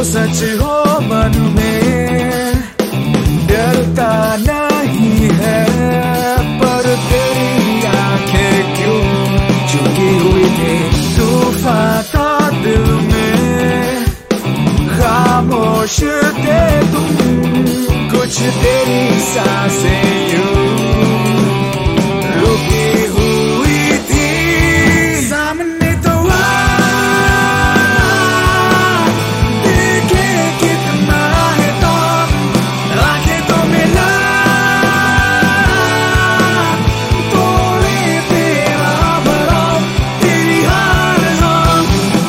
सच हो मन में डरता नहीं है, पर तेरी आंखें क्यों झुकी हुई थी तूफान का दिल में। खामोश थे तुम, कुछ तेरी सांसें यूं रुकी हुई थी। सामने तो देखे कितना है तो आंखें तो मिला, तोड़े तेरा भरम तेरी हार हम।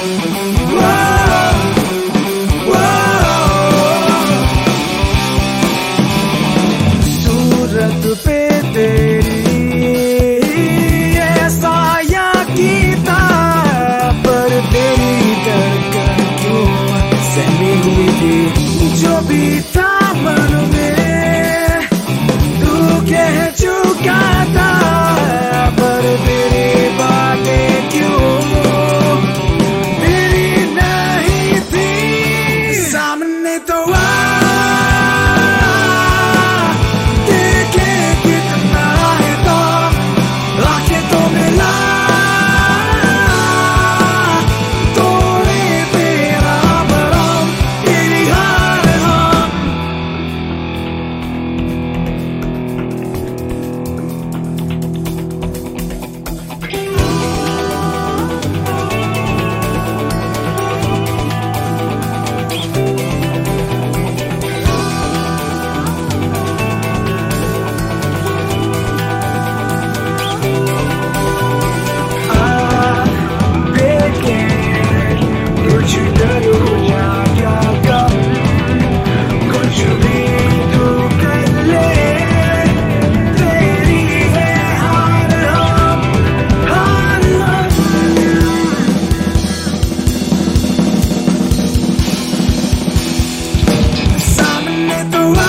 सूरत पे तेरी ऐसा कीता, पर तेरी धड़कन क्यों सहमी हुई थी। जो भी था मन में तू कह चुका था, पर तेरी बातें क्यों तेरी नहीं थी। सामने तो देखे कितना है तो आंखें तो मिला, तोड़े तेरा भरम तेरी हार हम। कुछ करो या क्या कर, कुछ भी तू कर ले, तेरी है हार हम, हार हम। सामने तो